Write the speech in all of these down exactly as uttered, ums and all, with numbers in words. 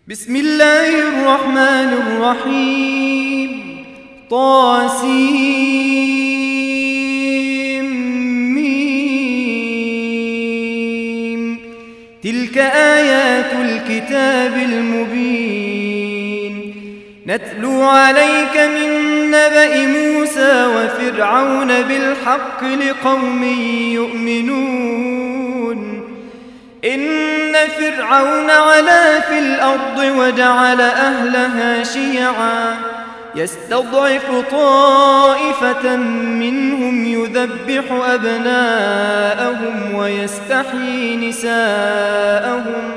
بسم الله الرحمن الرحيم. طاسيم. تلك آيات الكتاب المبين نتلو عليك من نبأ موسى وفرعون بالحق لقوم يؤمنون. إن فرعون علا في الأرض وجعل أهلها شيعا يستضعف طائفة منهم يذبح أبناءهم ويستحيي نساءهم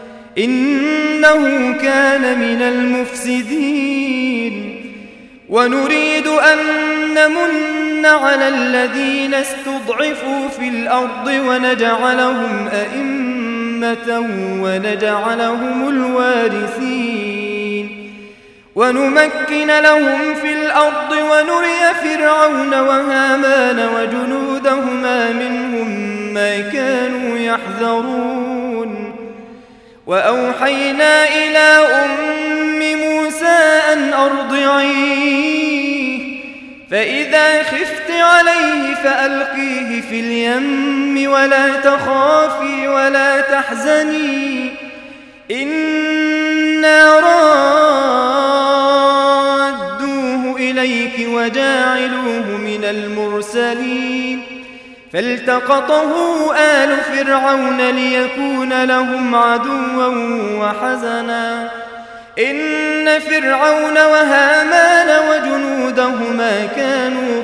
إنه كان من المفسدين. ونريد أن نمن على الذين استضعفوا في الأرض ونجعلهم أئمة ونجعلهم الوارثين ونمكن لهم في الأرض ونري فرعون وهامان وجنودهما منهم ما كانوا يحذرون. وأوحينا إلى أم موسى أن أرضعيه فإذا خفت عليه فألقيه في اليم ولا تخافي ولا تحزني إنا رادوه إليك وجاعلوه من المرسلين. فالتقطه آل فرعون ليكون لهم عدوا وحزنا إن فرعون وهامان وجنودهما كانوا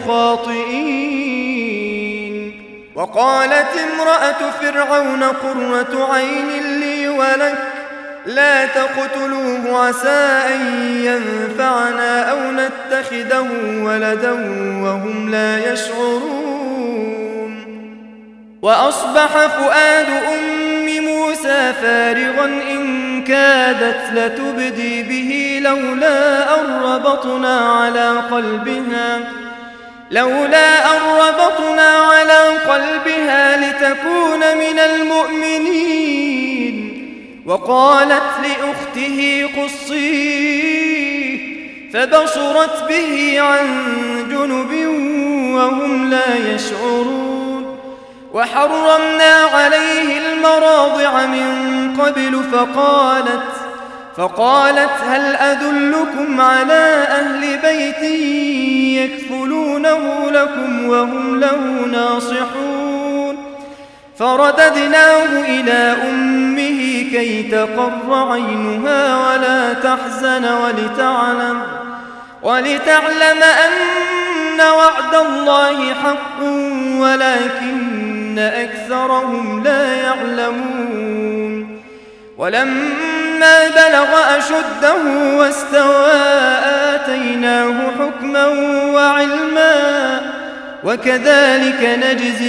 خاطئين. وقالت امرأة فرعون قرة عين لي ولك لا تقتلوه عسى أن ينفعنا أو نتخذه ولدا وهم لا يشعرون. وأصبح فؤاد أم موسى فارغا إن كادت لتبدي به لولا أن ربطنا على قلبها لولا أن ربطنا على قلبها لتكون من المؤمنين. وقالت لأخته قصيه فبصرت به عن جنب وهم لا يشعرون. وحرمنا عليه المراضع من قبل فقالت فقالت هل أدلكم على أهل بيت يكفلونه لكم وهم له ناصحون. فرددناه إلى أمه كي تقر عينها ولا تحزن ولتعلم ولتعلم أن وعد الله حق ولكن أكثرهم لا يعلمون. ولما بلغ أشده واستوى آتيناه حكما وعلما وكذلك نجزي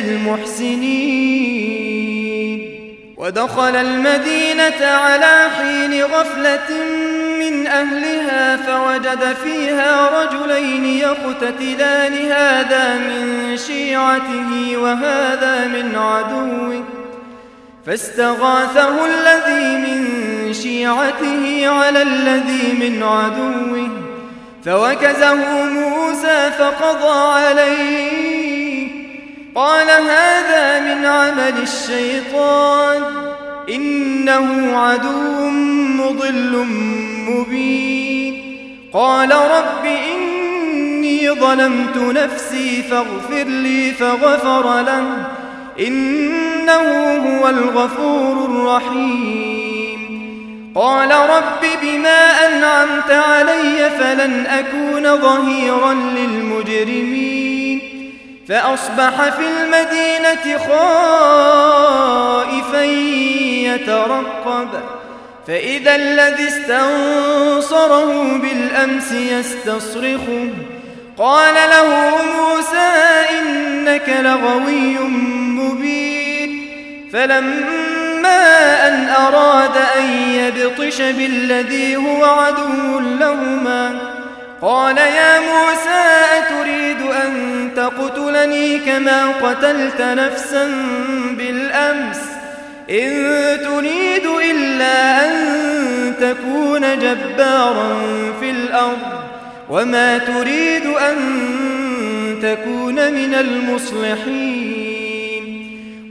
المحسنين. ودخل المدينة على حين غفلة من أهلها فوجد فيها رجلين يقتتلان هذا من شيعته وهذا من عدوه فاستغاثه الذي من شيعته على الذي من عدوه فوكزه موسى فقضى عليه قال هذا من عمل الشيطان إنه عدو مضل مبين. قال رب إني ظلمت نفسي فاغفر لي فغفر له إنه هو الغفور الرحيم. قال رب بما أنعمت علي فلن أكون ظهيرا للمجرمين. فأصبح في المدينة خائفا يترقب فإذا الذي استنصره بالأمس يستصرخه قال له موسى إنك لغوي مبين. فلما أن أراد أن يبطش بالذي هو عدو لهما قال يا موسى أتريد أن تقتلني كما قتلت نفسا بالأمس إن تريد إلا أن تكون جبارا في الأرض وما تريد أن تكون من المصلحين.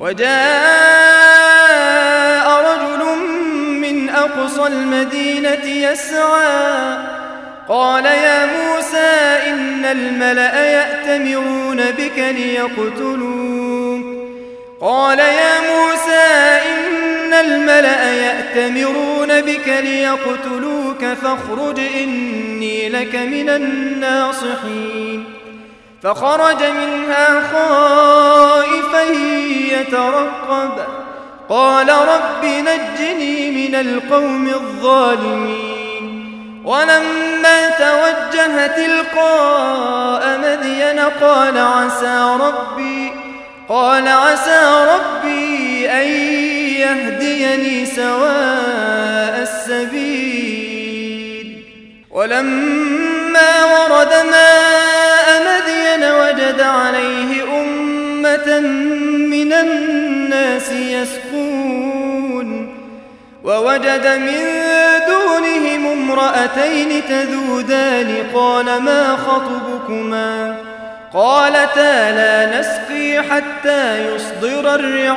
وجاء رجل من أقصى المدينة يسعى قال يا موسى إن الملأ يأتمرون بك ليقتلوك قال يا موسى إن الملأ يأتمرون بك ليقتلوك فاخرج إني لك من الناصحين. فخرج منها خائفا يترقب قال رب نجني من القوم الظالمين. ولما توجه تلقاء مدين قال عسى ربي قال عسى ربي أن يهديني سواء السبيل. ولما ورد ماء مدين وجد عليه أمة من الناس يسقون ووجد من دونهم امرأتين تذودان قال ما خطبكما قالتا لا نسقي حتى يصدر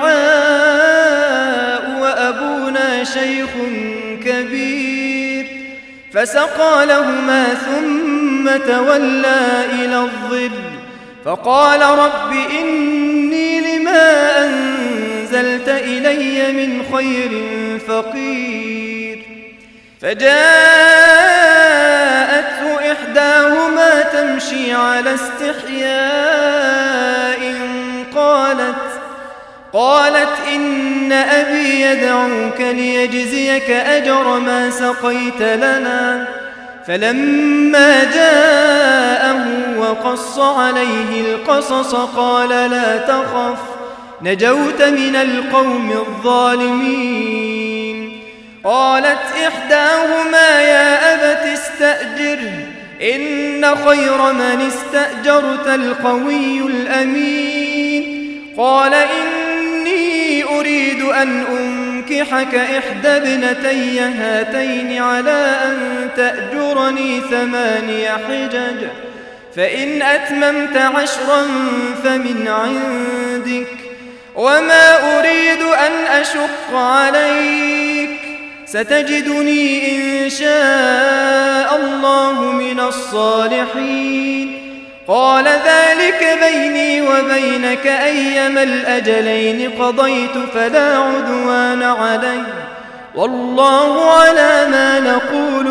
الرعاء وأبونا شيخ كبير. فسقى لهما ثم تولى إلى الظل فقال رب إني لما أنزلت إلي من خير فقير. فجاءته إحداهما تمشي على استحياء قالت قالت إن أبي يدعوك ليجزيك أجر ما سقيت لنا. فلما جاءه وقص عليه القصص قال لا تخف نجوت من القوم الظالمين. قالت إحداهما يا أبت استأجره إن خير من استأجرت القوي الأمين. قال إني أريد أن أنكحك إحدى ابنتي هاتين على أن تأجرني ثماني حجج فإن أتممت عشرا فمن عندك وما أريد أن أشق عليك ستجدني إن شاء الله من الصالحين. قال ذلك بيني وبينك أيما الأجلين قضيت فلا عدوان علي والله على ما نقول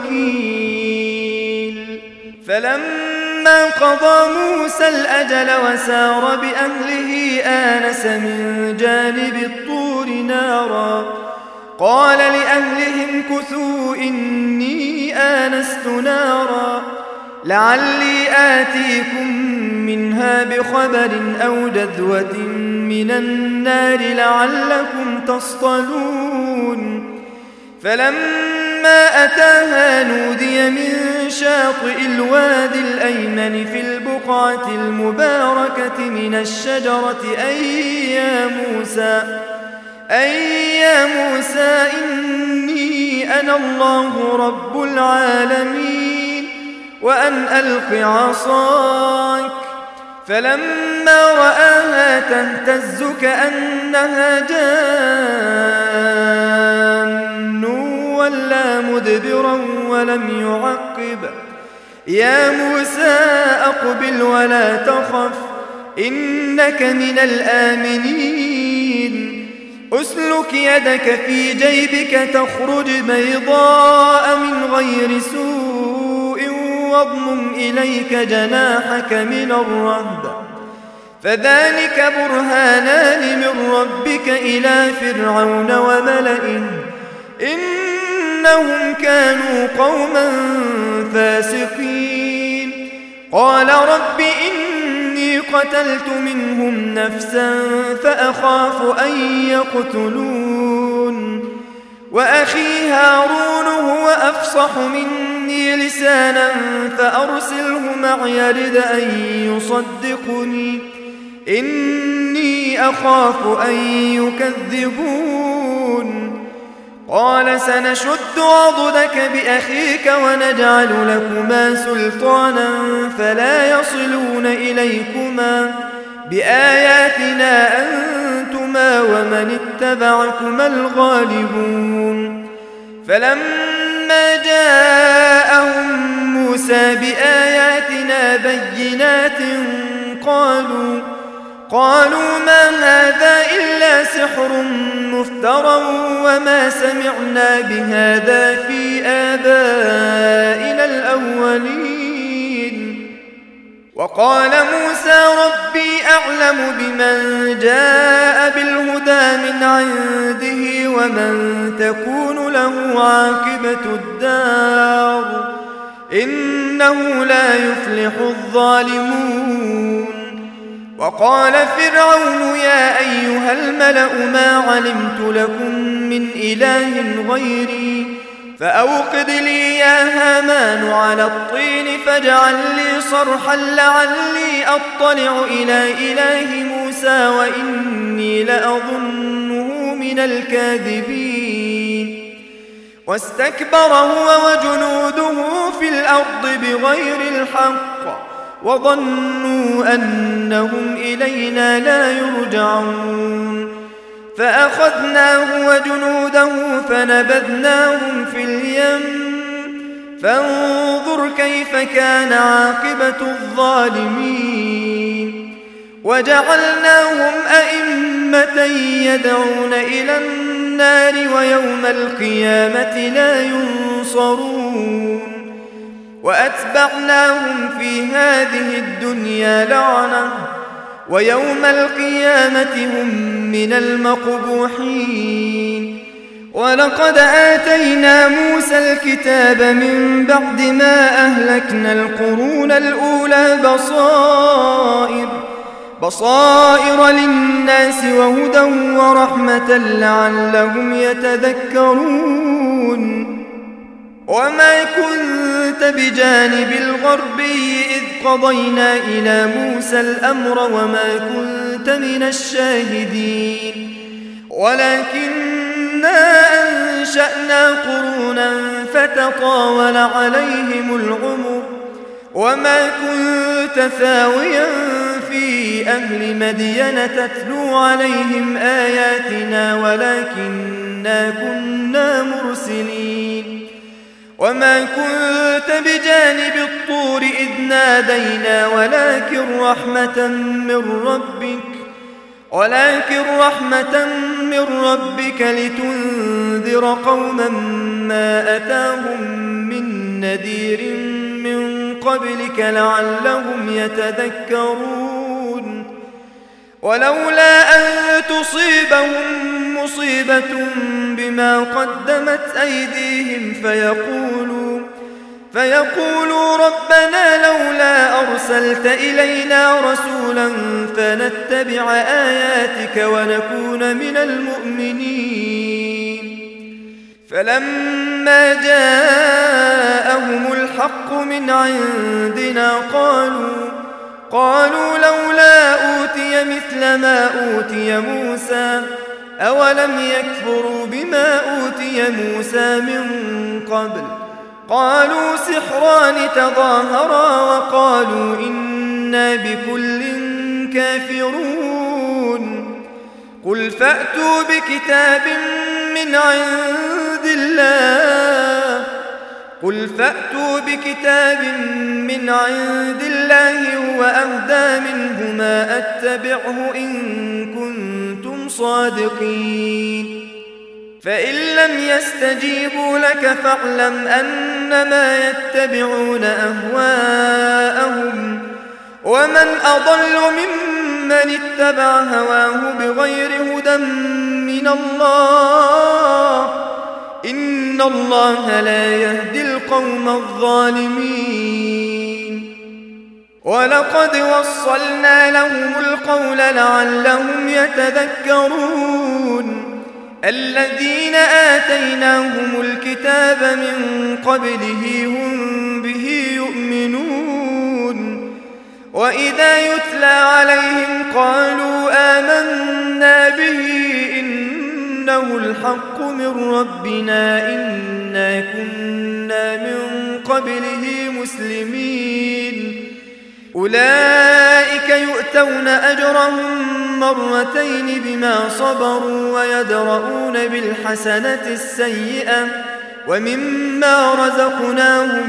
وكيل. فلما قضى موسى الأجل وسار بأهله آنس من جانب الطور نارا قال لأهلهم كثوا إني آنست نارا لعلي آتيكم منها بخبر أو جذوة من النار لعلكم تصطلون. فلما أتاها نودي من شاطئ الوادي الأيمن في البقعة المباركة من الشجرة أي يا موسى أي يا موسى إني أنا الله رب العالمين وأن ألق عصاك. فلما رآها تهتز كأنها جان ولا مدبرا ولم يعقب يا موسى أقبل ولا تخف إنك من الآمنين. أسلك يدك في جيبك تخرج بيضاء من غير سوء واضمم إليك جناحك من الرهب فذلك برهانان من ربك إلى فرعون وملئه إنهم كانوا قوما فاسقين. قال رب إني قتلت منهم نفسا فأخاف أن يقتلون وأخي هارون هو أفصح مني لسانا فأرسله معي يرد أن يصدقني إني أخاف أن يكذبون. قال سنشد عضدك بأخيك ونجعل لكما سلطانا فلا يصلون إليكما بآياتنا أنتما ومن اتبعكما الغالبون فلما جاءهم موسى بآياتنا بينات قالوا قالوا ما هذا إلا سحر مفترى وما سمعنا بهذا في آبائنا الأولين وقال موسى ربي أعلم بمن جاء بالهدى من عنده ومن تكون له عاقبة الدار إنه لا يفلح الظالمون وقال فرعون يا أيها الملأ ما علمت لكم من إله غيري فأوقد لي يا هامان على الطين فاجعل لي صرحا لعلي أطلع إلى إله موسى وإني لأظنه من الكاذبين واستكبر هو وجنوده في الأرض بغير الحق وظنوا أنهم إلينا لا يرجعون فأخذناه وجنوده فنبذناهم في اليم فانظر كيف كان عاقبة الظالمين وجعلناهم أئمة يدعون إلى النار ويوم القيامة لا ينصرون وأتبعناهم في هذه الدنيا لعنة ويوم القيامة هم من المقبوحين ولقد آتينا موسى الكتاب من بعد ما أهلكنا القرون الأولى بصائر بصائر للناس وهدى ورحمة لعلهم يتذكرون وما كنت بجانب الغربي إذ قضينا إلى موسى الأمر وما كنت من الشاهدين ولكننا أنشأنا قرونا فتطاول عليهم العمر وما كنت ثاويا في أهل مدين تتلو عليهم آياتنا ولكننا كنا مرسلين وما كنت بجانب الطور إذ نادينا ولكن رحمة من ربك ولكن رحمة من ربك لتنذر قوما ما أتاهم من نذير من قبلك لعلهم يتذكرون ولولا أن تصيبهم مصيبة بما قدمت أيديهم فيقولوا فيقولوا ربنا لولا أرسلت إلينا رسولا فنتبع آياتك ونكون من المؤمنين فلما جاءهم الحق من عندنا قالوا قالوا لولا أوتي مثل ما أوتي موسى أولم يكفروا بما أوتي موسى من قبل قالوا سحران تظاهرا وقالوا إنا بكل كافرون قل فأتوا بكتاب من عند الله قل فأتوا بكتاب من عند الله هو أهدى منهما أتبعه إن كنتم صادقين فإن لم يستجيبوا لك فاعلم أنما يتبعون أهواءهم ومن أضل ممن اتبع هواه بغير هدى من الله إن الله لا يهدي القوم الظالمين ولقد وصلنا لهم القول لعلهم يتذكرون الذين آتيناهم الكتاب من قبله هم به يؤمنون وإذا يتلى عليهم قالوا آمنا به إن إنه الحق من ربنا إنا كنا من قبله مسلمين أولئك يؤتون أجرهم مرتين بما صبروا ويدرؤون بالحسنة السيئة ومما رزقناهم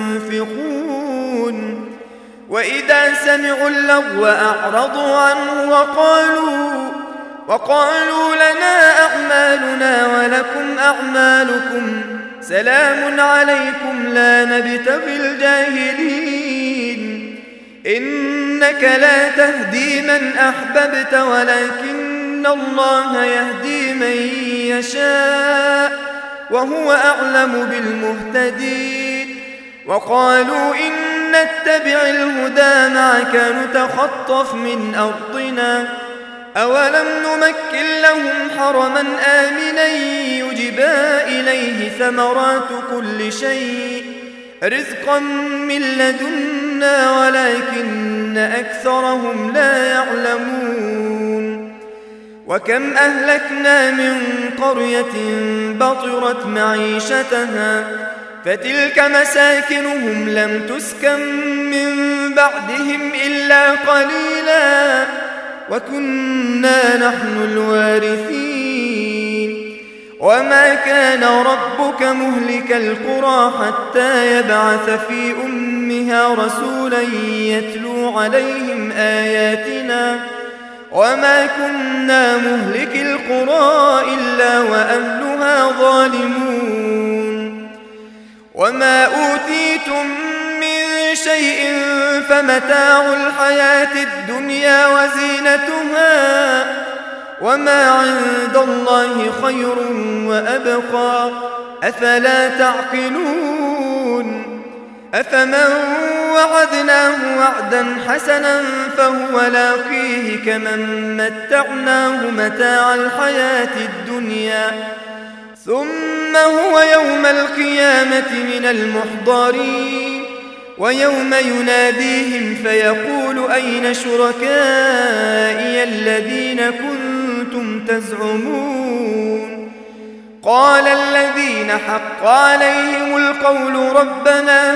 ينفقون وإذا سمعوا اللغو أعرضوا عنه وقالوا وقالوا لنا أعمالنا ولكم أعمالكم سلام عليكم لا نبتغي الجاهلين إنك لا تهدي من أحببت ولكن الله يهدي من يشاء وهو أعلم بالمهتدين وقالوا إن نتبع الهدى معك نتخطف من أرضنا أولم نمكن لهم حرما آمنا يجبى إليه ثمرات كل شيء رزقا من لدنا ولكن أكثرهم لا يعلمون وكم أهلكنا من قرية بطرت معيشتها فتلك مساكنهم لم تسكن من بعدهم إلا قليلا وكنا نحن الوارثين وما كان ربك مهلك القرى حتى يبعث في أمها رسولا يتلو عليهم آياتنا وما كنا مهلك القرى إلا وأهلها ظالمون وما أوتيتم من شيء فمتاع الحياة الدنيا وزينتها وما عند الله خير وأبقى أفلا تعقلون أفمن وعدناه وعدا حسنا فهو لاقيه كمن متعناه متاع الحياة الدنيا ثم هو يوم القيامة من المحضرين ويوم يناديهم فيقول أين شركائي الذين كنتم تزعمون قال الذين حق عليهم القول ربنا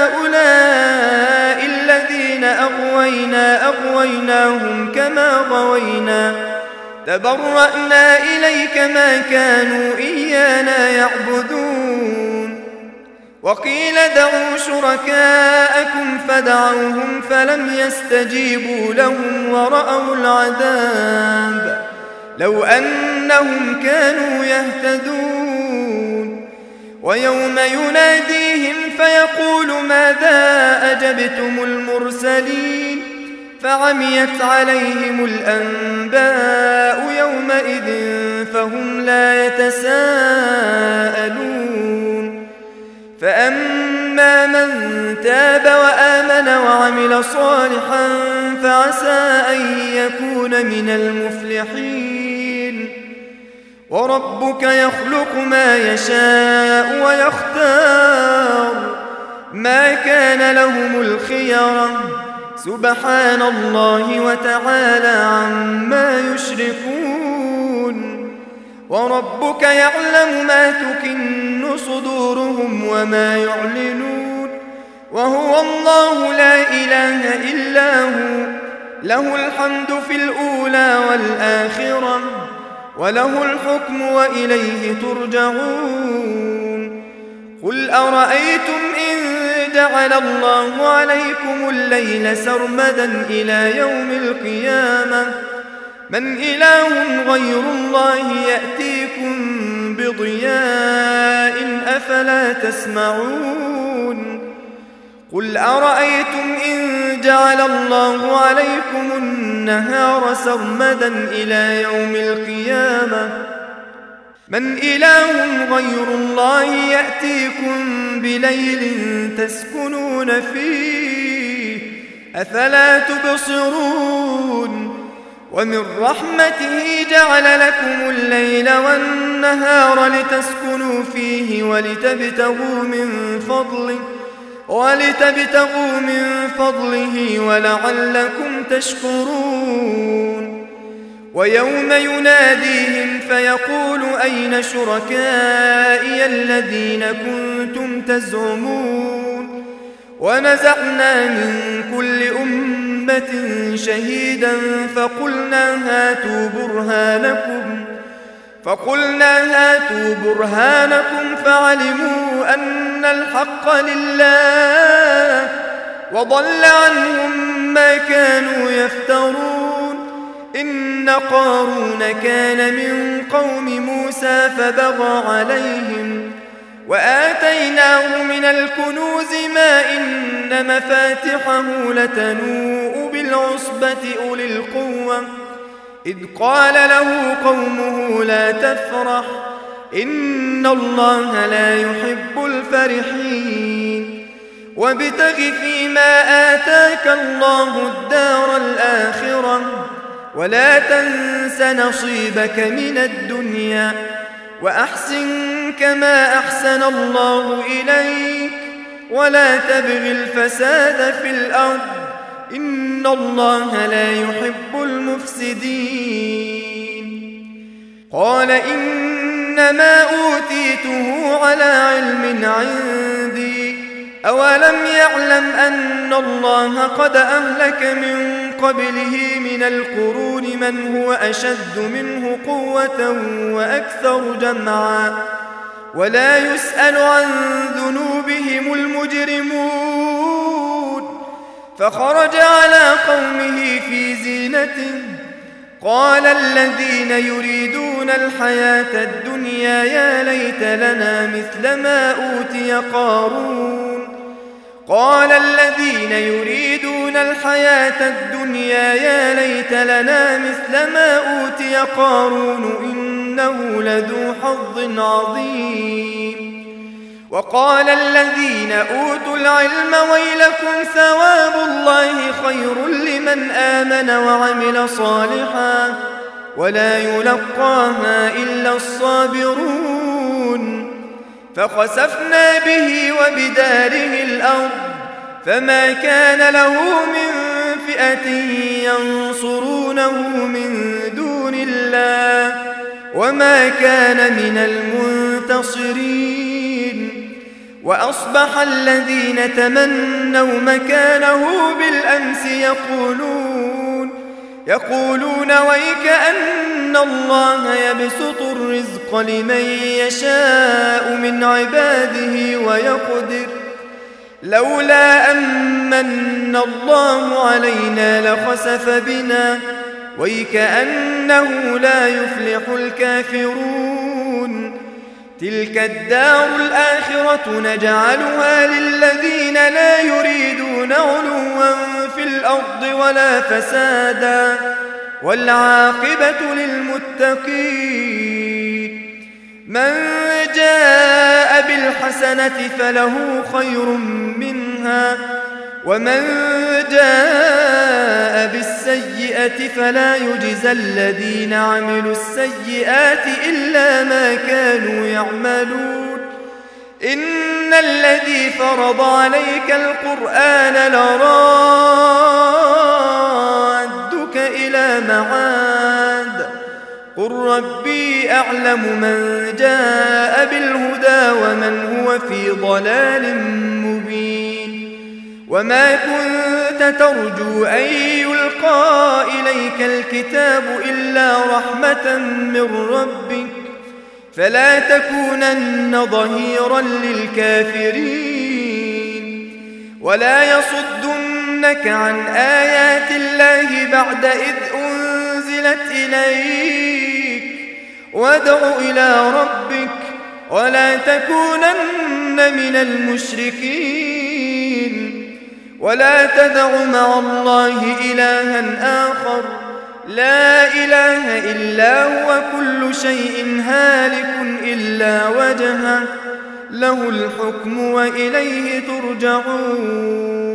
هؤلاء الذين أغوينا أغويناهم كما غوينا تبرأنا إليك ما كانوا إيانا يعبدون وقيل دعوا شركاءكم فدعوهم فلم يستجيبوا لهم ورأوا العذاب لو أنهم كانوا يهتدون ويوم يناديهم فيقول ماذا أجبتم المرسلين فعميت عليهم الأنباء يومئذ فهم لا يتساءلون فأما من تاب وآمن وعمل صالحا فعسى أن يكون من المفلحين وربك يخلق ما يشاء ويختار ما كان لهم الخيرة سبحان الله وتعالى عما يشركون وربك يعلم ما تكن صدورهم وما يعلنون وهو الله لا إله إلا هو له الحمد في الأولى والآخرة وله الحكم وإليه ترجعون قل أرأيتم إن جعل الله عليكم الليل سرمدا إلى يوم القيامة من إله غير الله يأتيكم بضياء أفلا تسمعون قل أرأيتم إن جعل الله عليكم النهار سرمدا إلى يوم القيامة من إله غير الله يأتيكم بليل تسكنون فيه أفلا تبصرون ومن رحمته جعل لكم الليل والنهار لتسكنوا فيه ولتبتغوا من فضله ولتبتغوا من فضله ولعلكم تشكرون ويوم يناديهم فيقول أين شركائي الذين كنتم تزعمون ونزعنا من كل أمة شهيدا فقلنا هاتوا برهانكم فقلنا هاتوا برهانكم فعلموا أن الحق لله وضل عنهم ما كانوا يفترون. إن قارون كان من قوم موسى فبغى عليهم وآتيناه من الكنوز ما إن مفاتحه لتنوء بالعصبة أولي القوة إذ قال له قومه لا تفرح إن الله لا يحب الفرحين وابتغ فيما آتاك الله الدار الآخرة ولا تنس نصيبك من الدنيا وأحسن كما أحسن الله إليك ولا تبغ الفساد في الأرض إن الله لا يحب المفسدين. قال إنما أوتيته على علم عندي أولم يعلم أن الله قد أهلك من قبله من القرون من هو أشد منه قوة وأكثر جمعا ولا يسأل عن ذنوبهم المجرمون. فخرج على قومه في زينته قال الذين يريدون الحياة الدنيا يا ليت لنا مثل ما أوتي قارون قال الذين يريدون الحياة الدنيا يا ليت لنا مثل ما أوتي قارون إنه لذو حظ عظيم. وقال الذين أوتوا العلم ويلكم ثواب الله خير لمن آمن وعمل صالحا ولا يلقاها إلا الصابرون. فخسفنا به وبداره الأرض فما كان له من فئة ينصرونه من دون الله وما كان من المنتصرين. وأصبح الذين تمنوا مكانه بالأمس يقولون يقولون ويكأن الله يبسط الرزق لمن يشاء من عباده ويقدر لولا أمن الله علينا لخسف بنا ويكأنه لا يفلح الكافرون. تلك الدار الآخرة نجعلها للذين لا يريدون علوا في الأرض ولا فسادا والعاقبة للمتقين. من جاء بالحسنة فله خير منها ومن جاء بالسيئة فلا يجزى الذين عملوا السيئات إلا ما كانوا يعملون. إن الذي فرض عليك القرآن لرادك إلى معاد قل ربي أعلم من جاء بالهدى ومن هو في ضلال مبين. وما كنت ترجو أن يلقى إليك الكتاب إلا رحمة من ربك فلا تكونن ظهيرا للكافرين. ولا يصدنك عن آيات الله بعد إذ أنزلت إليك وادع إلى ربك ولا تكونن من المشركين. ولا تدع مع الله إلها آخر لا إله إلا هو كل شيء هالك إلا وجهه له الحكم وإليه ترجعون.